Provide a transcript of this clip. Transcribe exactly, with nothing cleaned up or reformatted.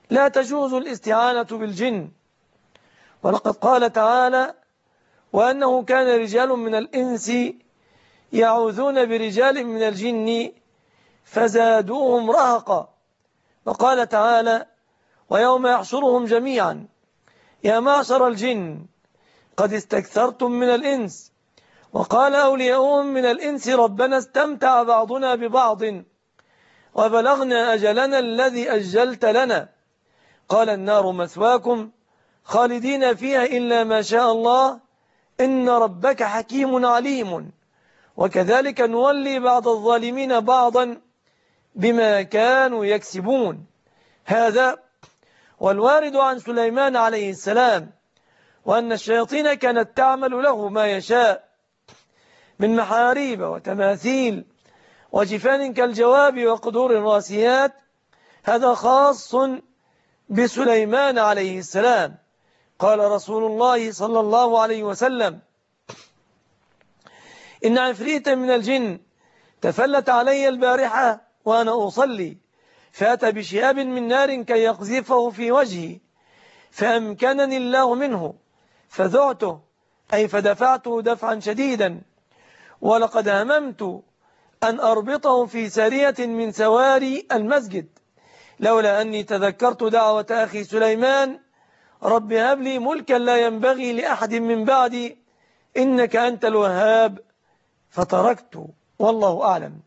لا تجوز الاستعانة بالجن. ولقد قال تعالى: وأنه كان رجال من الإنس يعوذون برجال من الجن فزادوهم رهقا. وقال تعالى: ويوم يحشرهم جميعا يا معشر الجن قد استكثرتم من الإنس. وقال أولياؤهم من الإنس ربنا استمتع بعضنا ببعض وبلغنا أجلنا الذي أجلت لنا. قال النار مثواكم خالدين فيها إلا ما شاء الله إن ربك حكيم عليم. وكذلك نولي بعض الظالمين بعضا بما كانوا يكسبون. هذا والوارد عن سليمان عليه السلام، وأن الشياطين كانت تعمل له ما يشاء من محاريب وتماثيل وجفان كالجواب وقدور الراسيات. هذا خاص بسليمان عليه السلام. قال رسول الله صلى الله عليه وسلم: إن عفريتا من الجن تفلت علي البارحة وأنا أصلي فأتى بشهاب من نار كي يقذفه في وجهي فأمكنني الله منه فذعته، أي فدفعته دفعا شديدا، ولقد هممت أن أربطه في سارية من سواري المسجد لولا أني تذكرت دعوة أخي سليمان رب هب لي ملكا لا ينبغي لأحد من بعدي إنك أنت الوهاب، فتركت. والله أعلم.